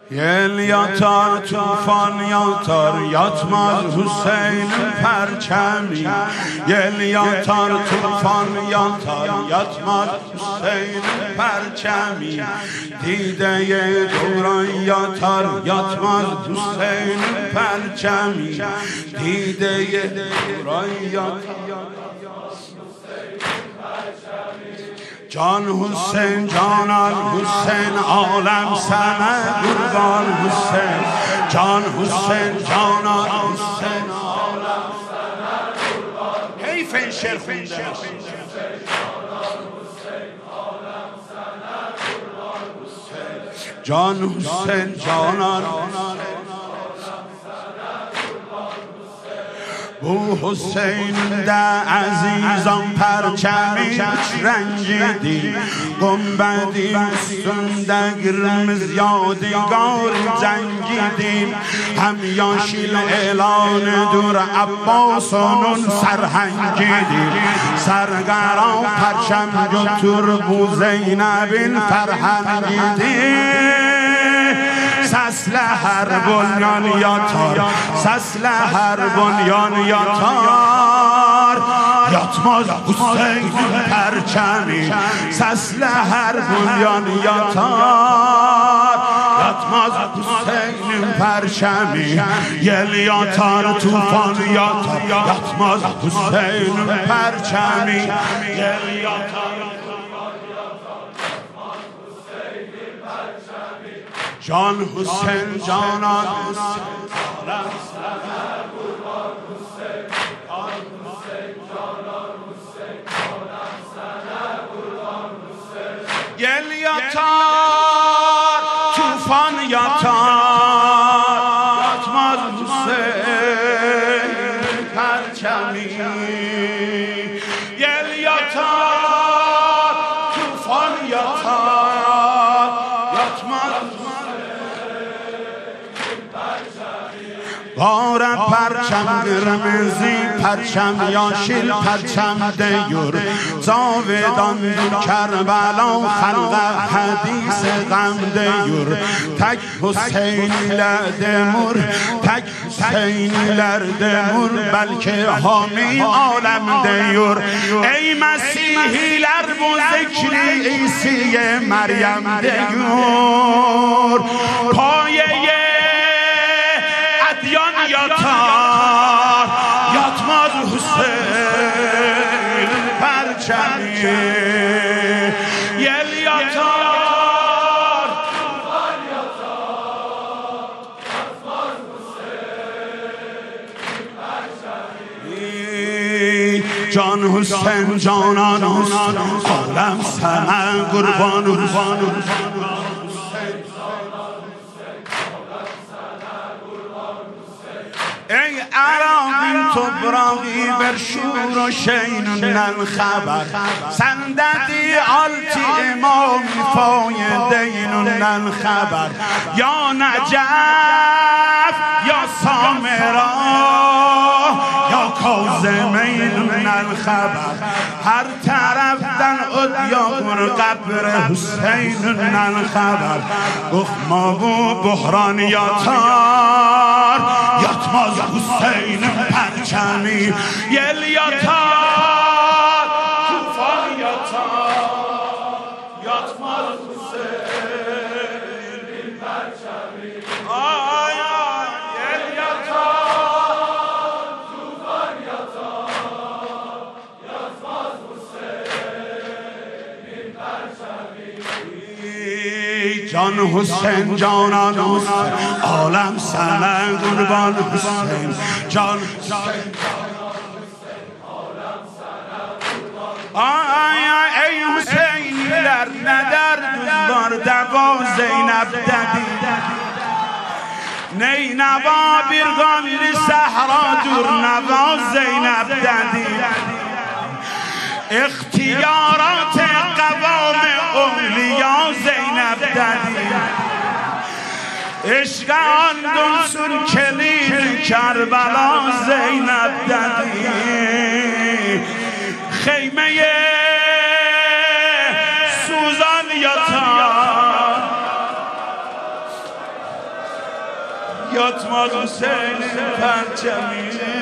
یل یاتار توفان یاتار یاتماز حسین پرچمی یل یاتار توفان یاتار یاتماز حسین پرچمی دیده دوران یاتار یاتماز حسین پرچمی دیده دوران یاتار جان حسین جانان حسین عالم سمه قربان حسین جان حسین جانان حسین عالم سمه قربان حیف این شعر خونده جان حسین جانان بو حسین ده عزیزان پرچمی رنگیدی گنبدی سنده گرمز یادگار جنگیدیم همیاشیل اعلان دور عباسانون سرهنگیدیم سرگران پرچم جو تور بو زینبین فرهنگیدیم سسل هر بنیان یاتار سسل هر بنیان یاتار یاتماز حسین پرچمی سسل هر بنیان یاتار یاتماز حسین پرچمی یل یاتار توفان یاتار یاتماز حسین پرچمی یل یاتار جان حسین جانان عالم سمه قربان حسین جان حسین جانان حسین عالم سمه قربان حسین یل یاتار توفان یاتار یاتماز حسین پرچمی یل یاتار توفان یاتار یاتماز بار پرچم قرمزی پرچم یاشیل پرچم دیور زاودان دو کربلا خلق حدیث غم دیور تک حسین لردمور تک حسین لردمور بلکه حامی عالم دیور ای مسیحی لرب و ذکری عیسی مریم دیور پایه یاتار یاتماز حسین پرچمی یل یاتار توفان یاتار یاتماز حسین پرچمی جان حسین جانان حسین عالم سمه قربان حسین ای عراقی تبراقی بر شور و شینون الخبر سنددی آلتی امام فایدینون الخبر یا نجف یا سامرا یا کاظمینون الخبر هر طرف دن ادیار قبر حسینون الخبر گخمابو بحران یاتار یاتماز حسین پرچمی یل یاتار توفان یاتار یاتماز حسین پرچمی یل یاتار توفان یاتار یاتماز حسین پرچمی جان حسین جانان حسین عالم سمه قربان حسین جان حسین عالم سمه قربان ای حسین در ندر دوزبار دوا زینب ددی نی نوا بیرگان لی صحرا دور نوا زینب ددی اختیارات قوام اولیا زینب ددی عشق آن دلسون کلید کربلا زینب ددی خیمه سوزان یاتار یاد ماد حسین پرچمی